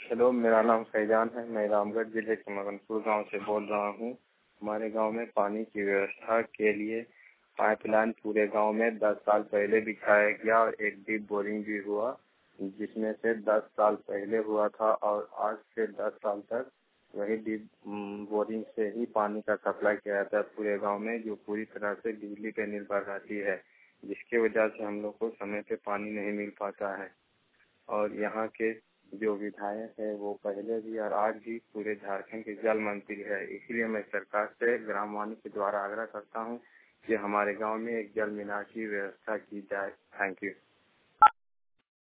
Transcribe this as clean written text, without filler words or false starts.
Hello, मेरा नाम फैजान है। मैं रामगढ़ जिले के मगनपुर गांव से बोल रहा हूं। हमारे गांव में पानी की व्यवस्था के लिए पाइपलाइन पूरे गांव में 10 साल पहले बिछाया गया और एक डीप बोरिंग भी हुआ, जिसमें से 10 साल पहले हुआ था और आज से 10 साल तक वही डीप बोरिंग से ही पानी का सप्लाई किया जाता है पूरे गाँव में, जो पूरी तरह से बिजली पे निर्भर रहती है, जिसकी वजह से हम लोग को समय पे पानी नहीं मिल पाता है। और यहाँ के जो विधायक है वो पहले भी और आज भी पूरे झारखंड के जल मंत्री है। इसलिए मैं सरकार से ग्रामवाणी के द्वारा आग्रह करता हूँ कि हमारे गांव में एक जल मीनार की व्यवस्था की जाए। Thank you.